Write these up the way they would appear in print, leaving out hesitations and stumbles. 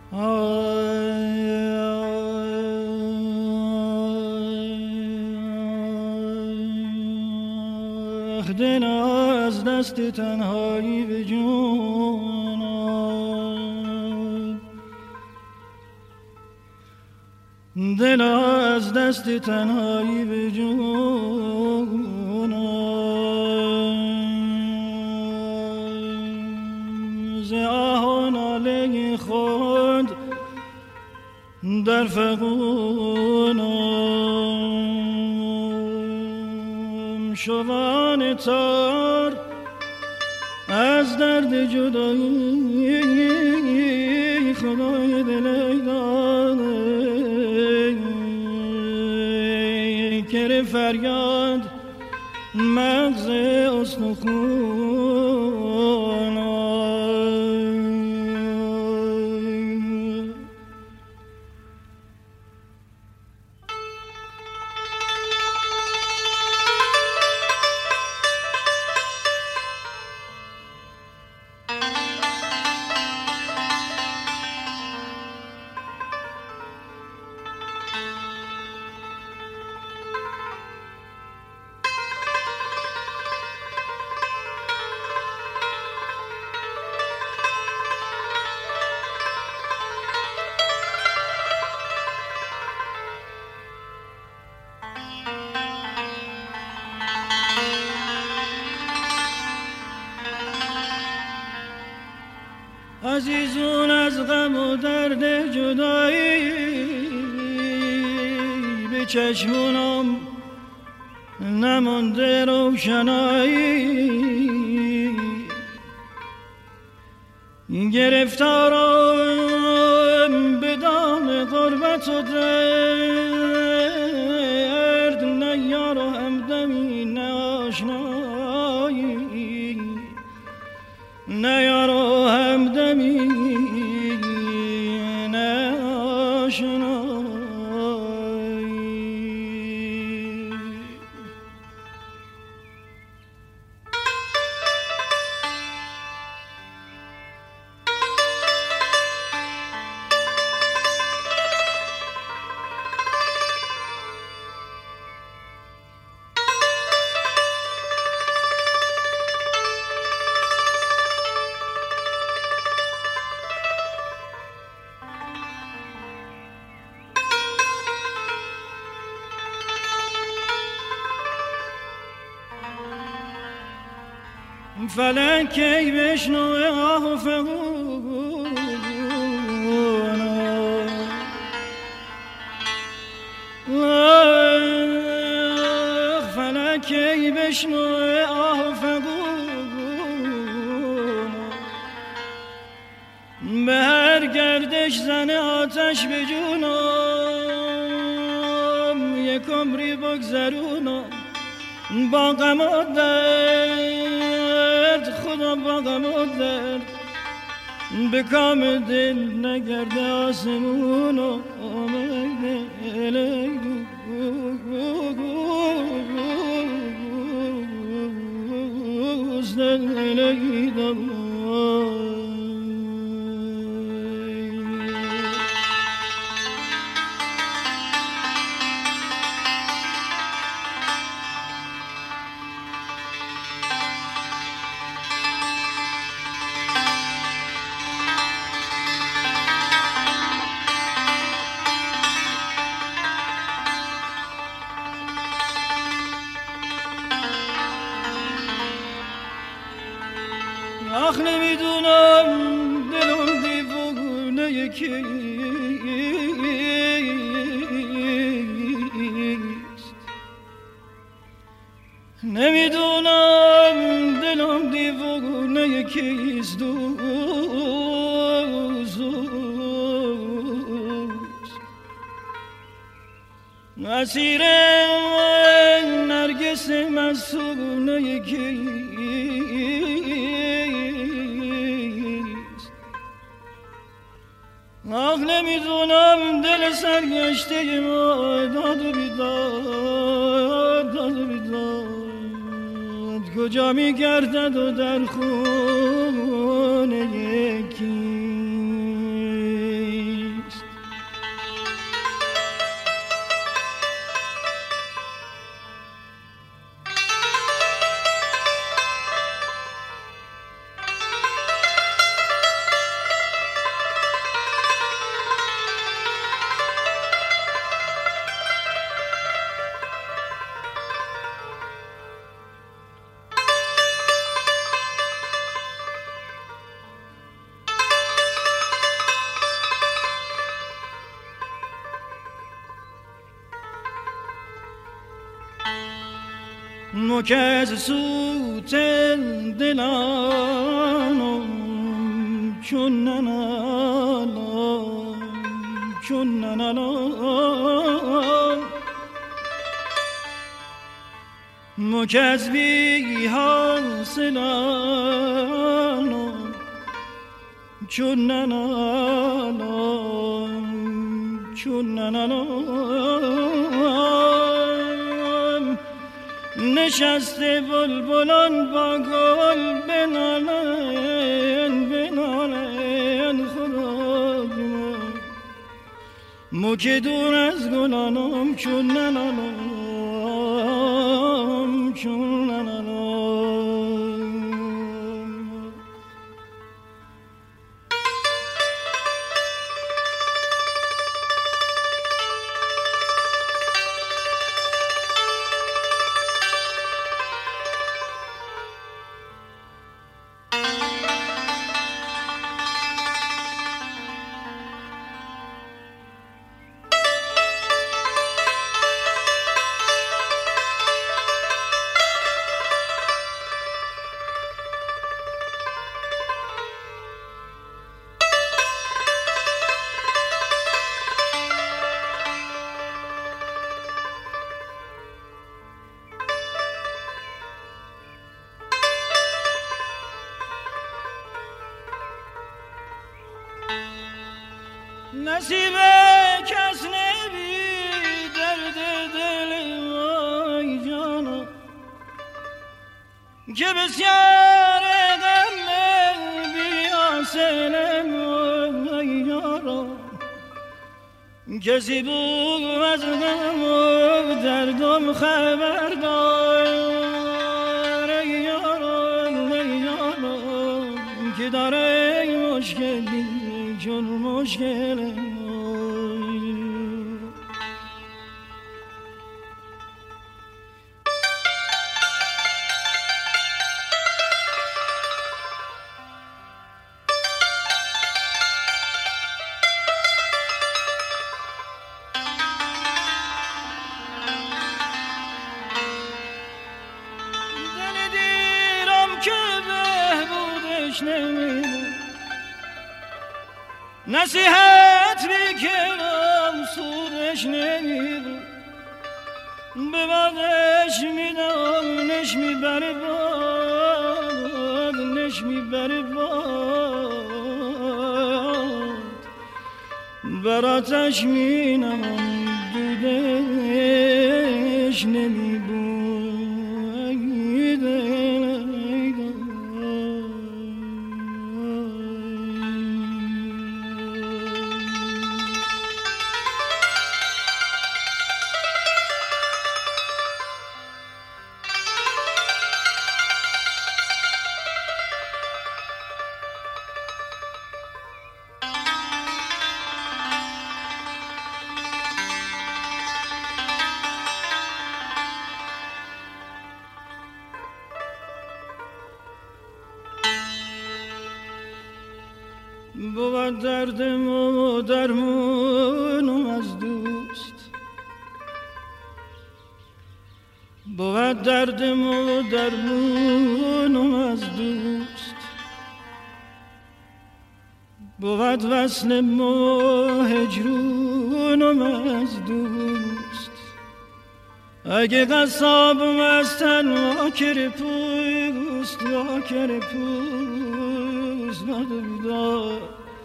دل از دست تنهایی به جون آمد، دل از دست تنهایی به جون آمد، ز آه و ناله خود در فغون شوان تار از درد جدایی خدای دل داده کر فریاد مغز استخون عزیزون از غم و درد جدایی به چشمونم نمونده روشنایی، گرفتارم به دام غربت و درد، نه یار و همدمی نه آشنایی، نه یار و همدمی نه آشنایی. فلک ای بشنو آه و فغون، فلک ای بشنو آه و فغون، به هر گردش زن آتش به جونم، یک عمری بگذرونم با غم و درد، خدا با غم و درد به کام دل نگرده آسمون و آمده آخ نمیدونم دلم دیوونه کیست، نمیدونم دلم دیوونه کیست، دوست اسیر نرگس مسونه کیست، آخ نمیدونم دل سرگشته ما داد و بیداد، داد و بیداد کجا میگردد و در خونه یکی مکز سوت دلانم چون ننالام چون ننالام مکز بی حاصلانم چون ننالام چون ننالام نشسته بلبلان با گل بنالن بنالن خدا مو که دور از گلانم چون ننالام چون ننالام نصیب کس نبی درد دل وای جانا که بسیار غم بی حاصل وای یارا کسی بود از غم و دردم خبردار ای یارا که داره مشکلی چون مشکل دل دیرم که بهبودش نمیده نصیحت بیکنم سودش نمیده به بادش میدم نش میبره باد نش میبره باد براتش مینم دودش نمیبویده بود دردم و درمونم از دوست بود دردم و درمونم از دوست بود وصلم و هجرونم از دوست اگه قصابم از تن واکر پوست ندیدار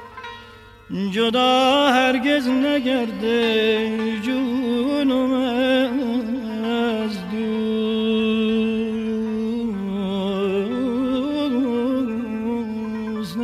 جدا هرگز نگرده جونم از دوست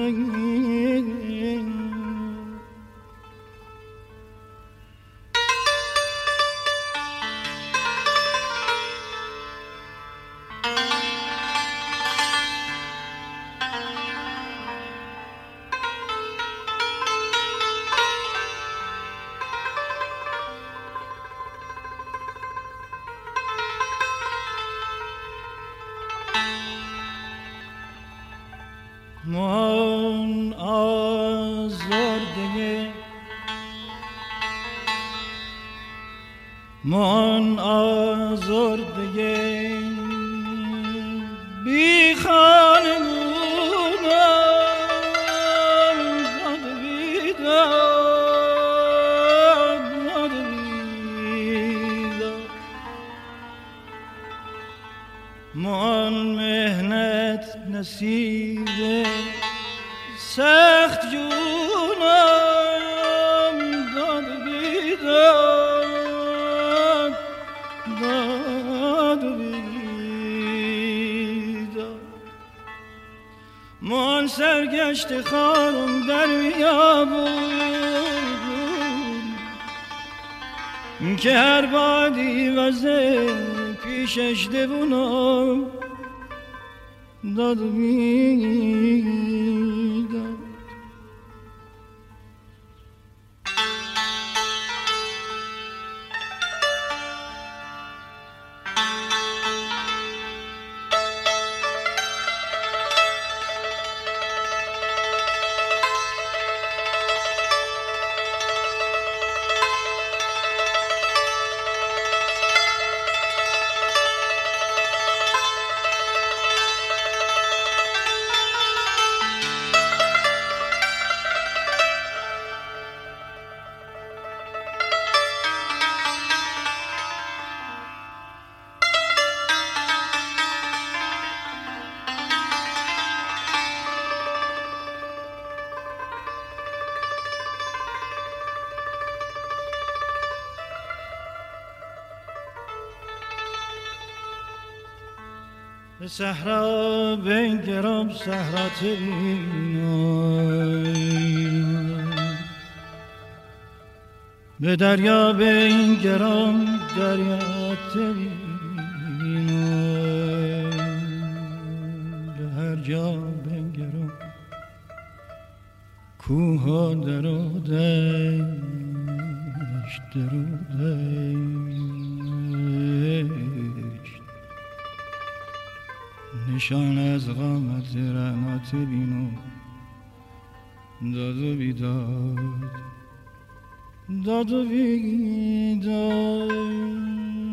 من آزرده من آزرده بی خانه بودم داد بیداد داد بیداد من مهنت نصیبه سخت جونم داد بیداد داد بیداد من سرگشت خارم در بیابون که هر بادی وزه پیشش دوونم داد بیداد صحرا بنگرم صحرا تبینم به دریا بنگرم دریا تبینم به هر جا بنگرم کوه و در و دشت در و دشت نشان از قامت رعنات بینو داد و بیداد داد و بیداد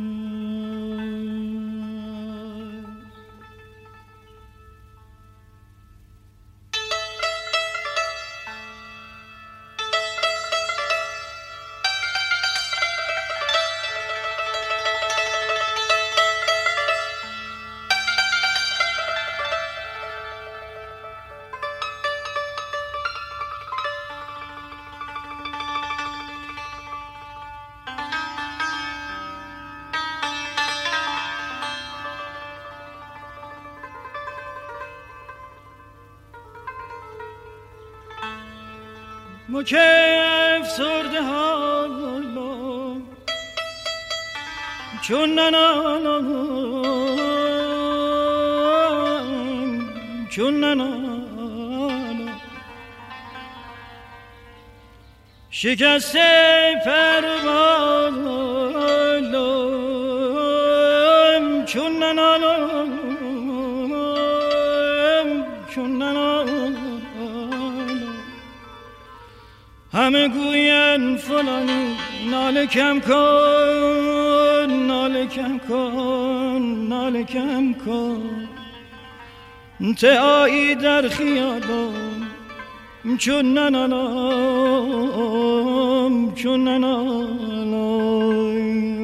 مکف سرده حالا چون ننالم چون ننالم شکسته پروالم چون ننالم چون ننالم همه گوین فلانی ناله کم کن ناله کم کن ناله کم کن تعایی در خیالم چون ننالم چون ننالم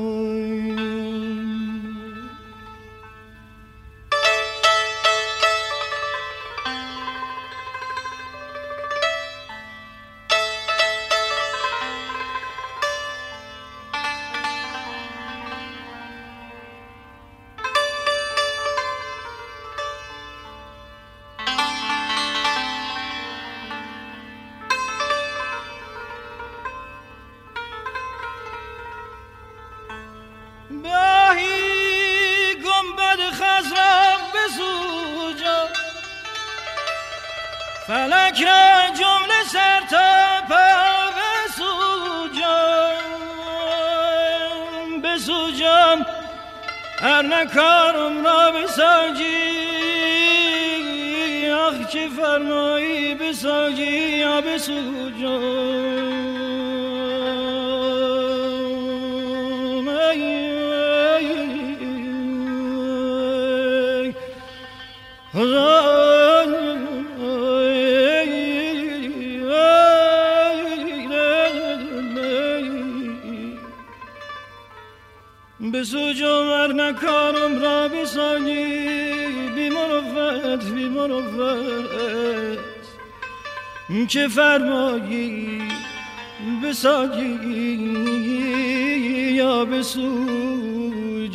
فلک را جمله سر تا پا بسوجم هر نکارم را بساجی آخ چه فرمایی بساجی یا بسوجم به سوج آور نکارم را بسانی بی مروت که فرمایی بساگی یا بسوج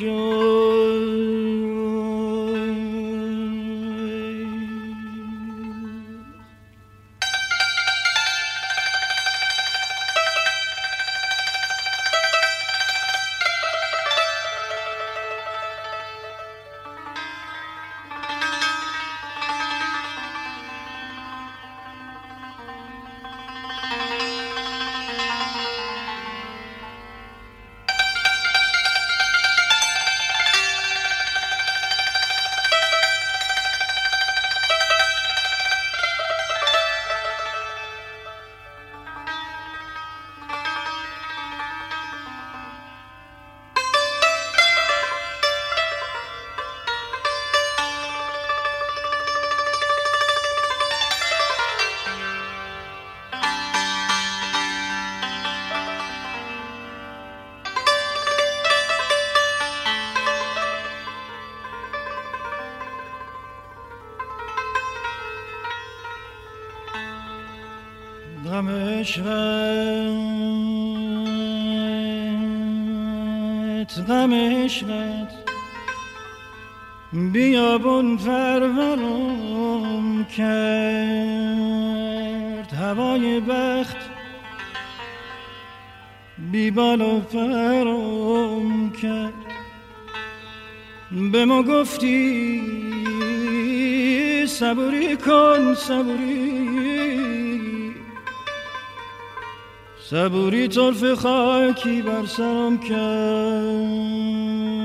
غم عشقت بیابون پرورم کرد هوای بخت بی بال و پرم کرد به ما گفتی صبوری کن صبوری طرف خاکی بر سرم کرد